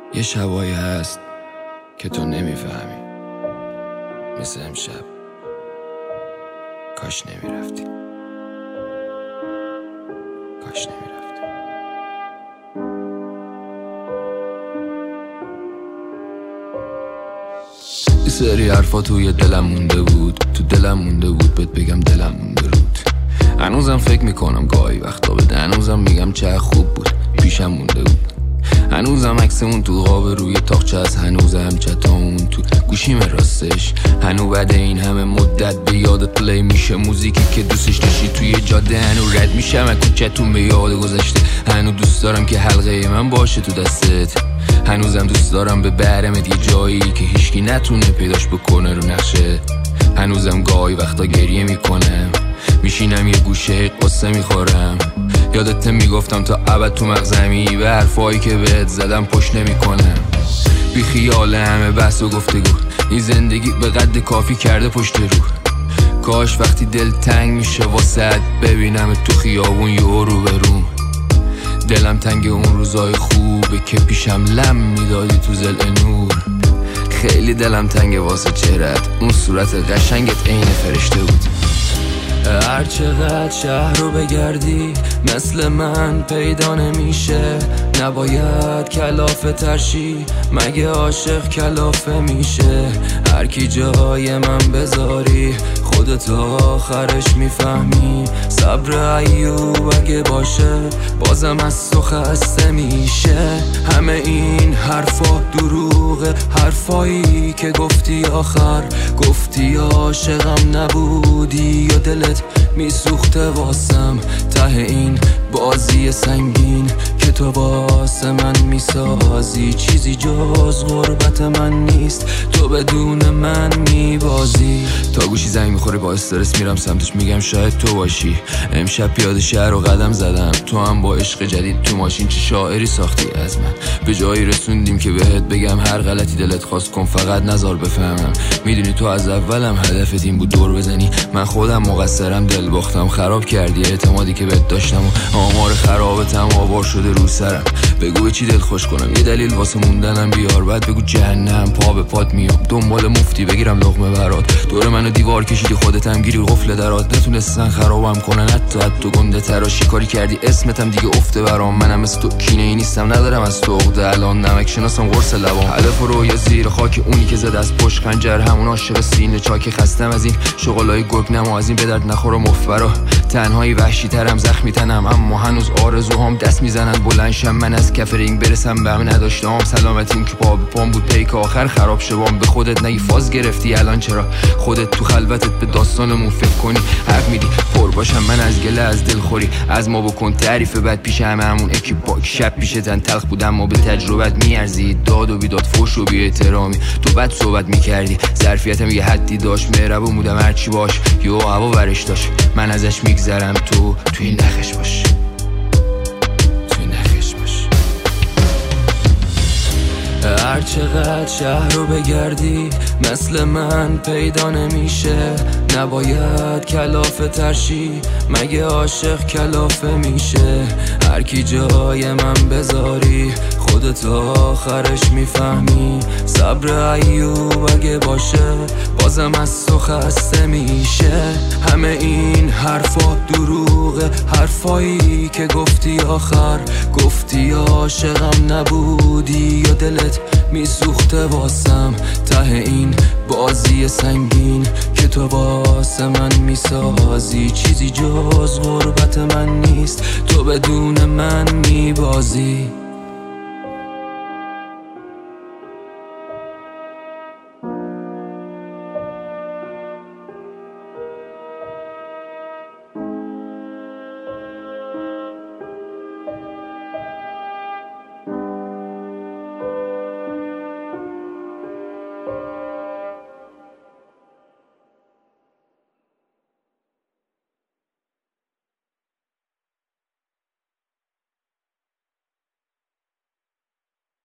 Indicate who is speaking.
Speaker 1: یه شبایی هست که تو نمیفهمی، مثل امشب. کاش نمیرفتی، کاش نمیرفتی. یه سری حرفا توی دلم مونده بود، تو دلم مونده بود، بهت بگم دلم مونده بود. هنوزم فکر میکنم گاهی وقتا بده، هنوزم میگم چه خوب بود پیشم مونده بود. هنوزم عکسمون تو قاب روی تاقچه است، هنوزم چتامون تو گوشیم راستش. هنو بعد این همه مدت به یادت پلی میشه موزیکی که دوستش داشتی توی جاده. هنو رد میشم از کوچه‌تون به یاد گذشته. هنو دوست دارم که حلقه من باشه تو دستت. هنوزم دوست دارم به برمت یه جایی که هیچکی نتونه پیداش بکنه رو نقشه. هنوزم گاهی وقتا گریه میکنم، میشینم یه گوشه قصه میخورم. یادت میگفتم تا ابد تو مغزمی، به حرفایی که بهت زدم پشت نمیکنم. بی خیال همه بحث و گفتگو، این زندگی به قد کافی کرده پشت رو. کاش وقتی دل تنگ میشه واسه ببینم تو خیابون یه رو به روم. دلم تنگ اون روزای خوبه که پیشم لم میدادی تو زل نور. خیلی دلم تنگ واسه چهرت، اون صورت قشنگت عین فرشته بود. هر چقدر شهر رو بگردی مثل من پیدا نمیشه. نباید کلافه ترشی، مگه عاشق کلافه میشه. هر کی جای من بذاری خودت آخرش میفهمی. صبر ایوب اگه باشه بازم از تو خسته میشه. همه این حرفا دروغه، حرفایی که گفتی آخر. گفتی عاشقم نبودی یا دلت میسوخته واسم. ته این بازی سنگین که تو واسه من میسازی، چیزی جز غربت من نیست، تو بدون من میبازی. تا گوشی زنگ میخوره با استرس میرم سمتش، میگم شاید تو باشی. امشب پیاده شهر رو قدم زدم، تو هم با عشق جدید تو ماشین چه شاعری ساختی از من. به جایی رسوندیم که بهت بگم هر غلطی دلت خواست کن، فقط نزار بفهمم. میدونی تو از اولم هدفت این بود دور بزنی. من خودم مقصرم، دل باختم، خراب کردی اعتمادی که بهت داشتم و آمار خرابتم آوار شده رو سرم. بگو به چی دل خوش کنم، یه دلیل واسه موندنم بیار. بعد بگو جهنم پا به پات میام، دنبال مفتی بگیرم لقمه برات. دور منو دیوار کشیدی خودت هم گیری قفل درات. نتونستن خرابم کنن حتی گنده تراشی کاری کردی اسمتم دیگه افته برام. منم مثل تو کینه ای نیستم، ندارم از تو عقده. الان نمک شناسم قرص لبام، هدف رو یا زیر خاک اونی که زد از پشت خنجر. همون عاشق سینه چاکی خستم از این شغلای گرگ نما، از این به درد نخور و مفبرا. تنهایی وحشی ترم، زخمی تنم، اما هنوز آرزوهام دست میزنن بلندشم. من از کف رینگ برسم به همه نداشتم سلامتیم که پا به پام بود پیک آخر خراب شوام. به خودت نگی فاز گرفتی الان چرا خودت تو خلوتت به داستانمون فکر کنی. حق میدی پر باشم من از گله از دلخوری، از ما بکن تعریف بعد پیش همه همون اکیپاک. شب پیش تن تلخ بودم ما به تجربت میارزی. داد و بیداد فوش و بی احترامی، تو بد صحبت میکردی، ظرفیتم یه حدی داشت. مهربون بودم هرچی باش، یو هوا ورش داشت، من ازش میگذرم. تو توی نخش باش، توی نخش باش. هر چقدر شهر رو بگردی مثل من پیدا نمیشه. نباید کلافه ترشی، مگه عاشق کلافه میشه. هر کی جای من بذاری خودت آخرش میفهمی. صبر ایوب اگه باشه بازم از تو خسته میشه. همه این حرفا دروغه، حرفایی که گفتی آخر. گفتی عاشقم نبودی یا دلت میسوخته واسم. ته این بازی سنگین که تو واسه من میسازی، چیزی جز غربت من نیست، تو بدون من میبازی.